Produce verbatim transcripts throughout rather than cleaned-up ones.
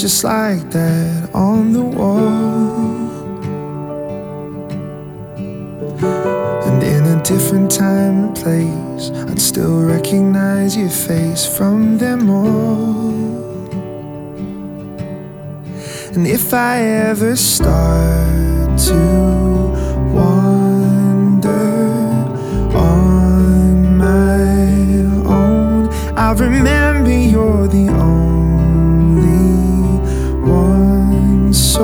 just like that on the wall. And in a different time and place, I'd still recognize your face from them all. And if I ever start to wander on my own, I remember you're the only one. So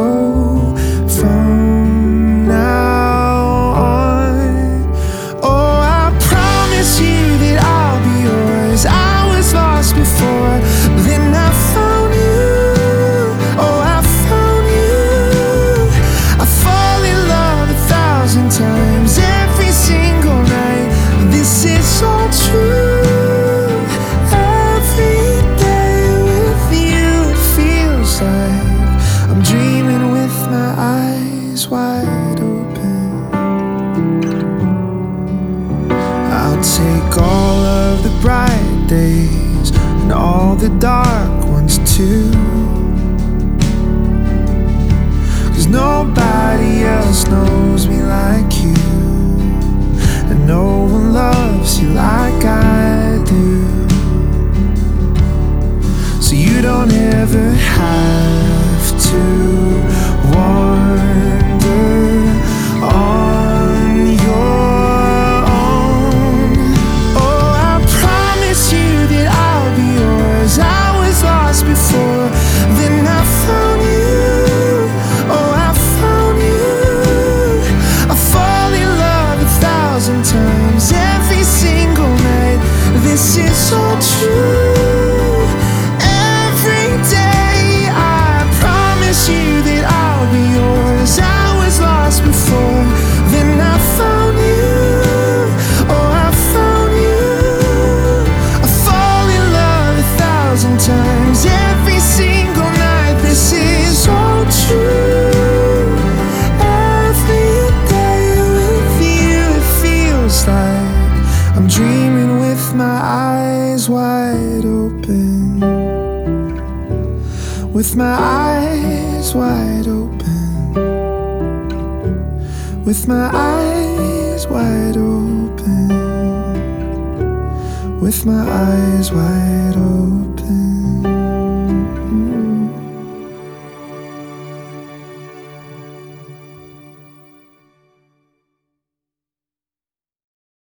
from now on, oh, I promise you that I'll be yours. I was lost before, then I found you. Oh, I found you. I fall in love a thousand times every single night. This is all true. I'm dreaming with my eyes wide open. I'll take all of the bright days and all the dark ones too, 'cause nobody else knows me like you, and no one loves you like I do. So you don't ever have to wander on your own. Oh, I promise you that I'll be yours. I was lost before, then I found you. Oh, I found you. I fall in love a thousand times every single night. This is all true. You that I'll be yours. I was lost before, then I found you. Oh, I found you. I fall in love a thousand times every single night. This is all true. Every day with you, it feels like I'm dreaming with my eyes wide open. With my eyes wide open. With my eyes wide open. With my eyes wide open.